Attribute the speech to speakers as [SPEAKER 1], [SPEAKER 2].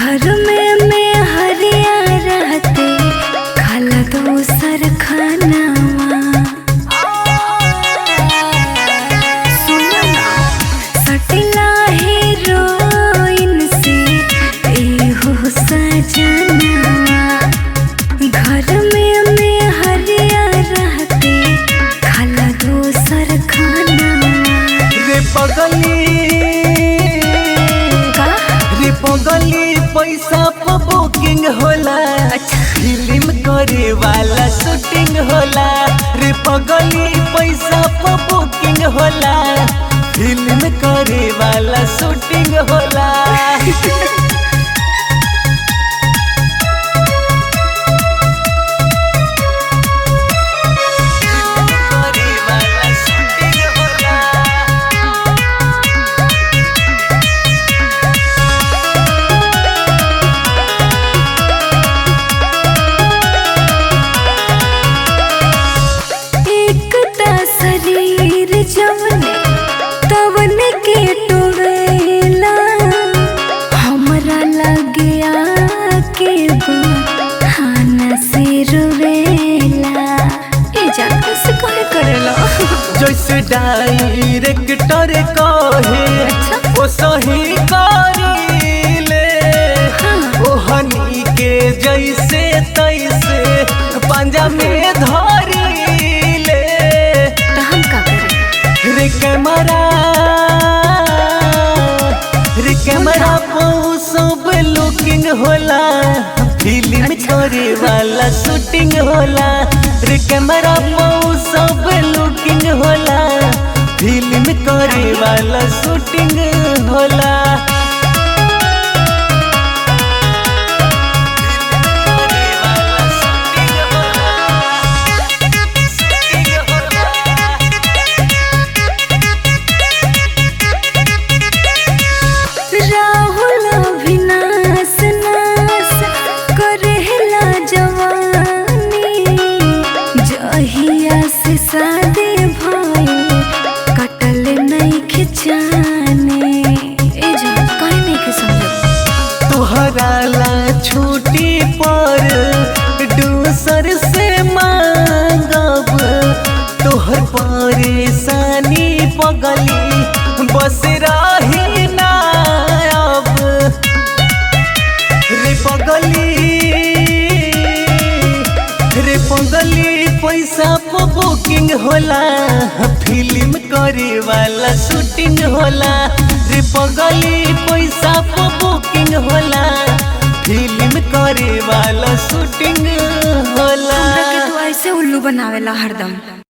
[SPEAKER 1] घर में हरिया रहते खाला दोसर खानावा। सटला हीरोइन से एहो सजनवा। घर में हरिया रहते खाला दोसर खानावा।
[SPEAKER 2] रे पगली पैसा पर बुकिंग होला।
[SPEAKER 1] अच्छा।
[SPEAKER 2] फिल्म करे वाला शूटिंग होला। रे पगली पैसा पर बुकिंग होला। फिल्म करे वाला शूटिंग होला।
[SPEAKER 1] जवने तवने के टोवेला हमरा लगे आके बहाना से रोवेला। ए जान कैसे कहे करेला
[SPEAKER 2] जैसे डायरेक्टर कहे ओ सही करीले। ओहनी के जैसे तैसे पंजा में धरीले।
[SPEAKER 1] तो हम का करें?
[SPEAKER 2] रे कैमरा पर सब लुकिंग होला। फिल्म करे वाला शूटिंग होला। रे कैमरा पर सब लुकिंग होला। फिल्म करे वाला शूटिंग होला।
[SPEAKER 1] शादी भइल कटल नहीं खिंचाने। ए जान काहे नहीं के समझ?
[SPEAKER 2] तोहरा ला छुट्टी पर दूसर से मांगब। तोहर परेशानी पगली बस रही ना अब। रे पगली पैसा पर बुकिंग होला। फिल्म करे वाला शूटिंग होला। रे पगली पैसा पर बुकिंग होला। फिल्म करे वाला शूटिंग होला।
[SPEAKER 1] हमरा के तू ऐसे उल्लू बनावेला हरदम।